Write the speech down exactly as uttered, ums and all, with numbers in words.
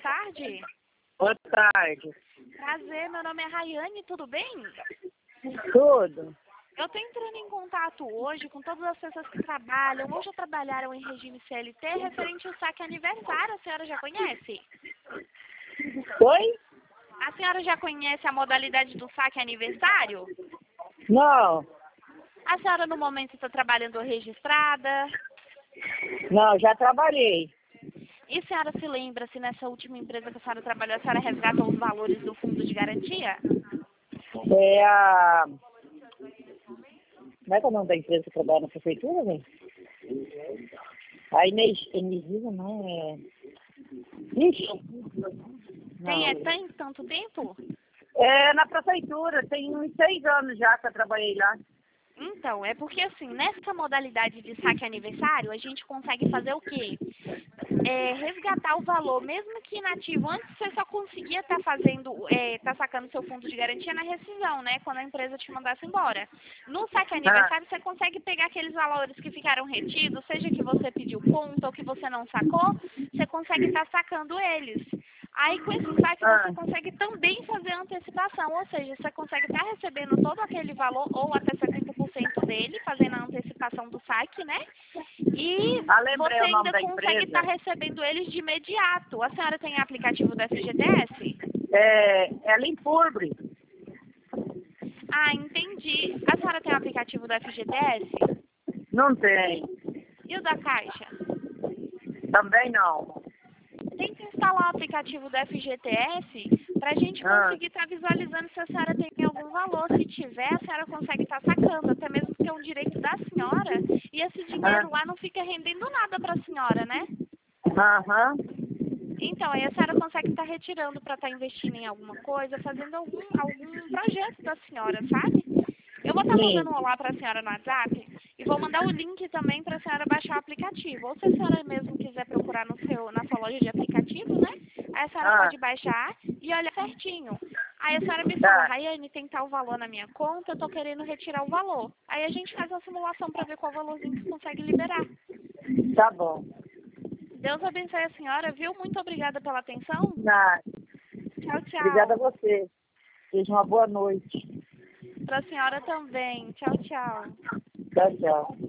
tarde. Boa tarde. Prazer, meu nome é Rayane, tudo bem? Tudo? Eu estou entrando em contato hoje com todas as pessoas que trabalham ou já trabalharam em regime C L T referente ao saque aniversário. A senhora já conhece? Oi? A senhora já conhece a modalidade do saque aniversário? Não. A senhora no momento está trabalhando registrada? Não, já trabalhei. E a senhora se lembra se nessa última empresa que a senhora trabalhou, a senhora resgatou os valores do fundo de garantia? É a... Como é que é o nome da empresa que trabalha na prefeitura, velho? A Inês... Energisa, não é... Ixi. Tem, é, Não. tem tanto tempo? É na prefeitura, tem uns seis anos já que eu trabalhei lá. Então, é porque assim, nessa modalidade de saque aniversário, a gente consegue fazer o quê? É, resgatar o valor, mesmo que inativo. Antes você só conseguia estar fazendo, é, tá sacando seu fundo de garantia na rescisão, né? Quando a empresa te mandasse embora. No saque aniversário, você consegue pegar aqueles valores que ficaram retidos, seja que você pediu ponto ou que você não sacou, você consegue estar sacando eles. Aí com esse saque você consegue também fazer a antecipação, ou seja, você consegue estar recebendo todo aquele valor ou até setenta por cento dele, fazendo a antecipação do saque, né? E Ah, você lembrei o nome ainda da consegue empresa. estar recebendo eles de imediato. A senhora tem aplicativo do F G T S? É, é Limpurbre. Ah, entendi. A senhora tem o aplicativo do F G T S? Não tem. E o da Caixa? Também não. Tenta instalar o aplicativo do F G T S para a gente Ah. conseguir estar visualizando se a senhora tem algum valor. Se tiver, a senhora consegue estar sacando, até mesmo porque é um direito da senhora e esse dinheiro lá não fica rendendo nada para a senhora, né? Aham. Então, aí a senhora consegue estar retirando para estar investindo em alguma coisa, fazendo algum, algum projeto da senhora, sabe? Eu vou estar Sim. mandando um olá para a senhora no WhatsApp e vou mandar o link também para a senhora baixar o aplicativo. Ou se a senhora mesmo quiser procurar no seu, na sua loja de aplicativos, né? Aí a senhora Ah. pode baixar e olhar certinho. Aí a senhora me Tá. fala, Rayane, tem tal valor na minha conta, eu tô querendo retirar o valor. Aí a gente faz uma simulação para ver qual valorzinho que consegue liberar. Tá bom. Deus abençoe a senhora, viu? Muito obrigada pela atenção. Nada. Tchau, tchau. Obrigada a você. Seja uma boa noite. Para a senhora também. Tchau, tchau. Tchau, tchau.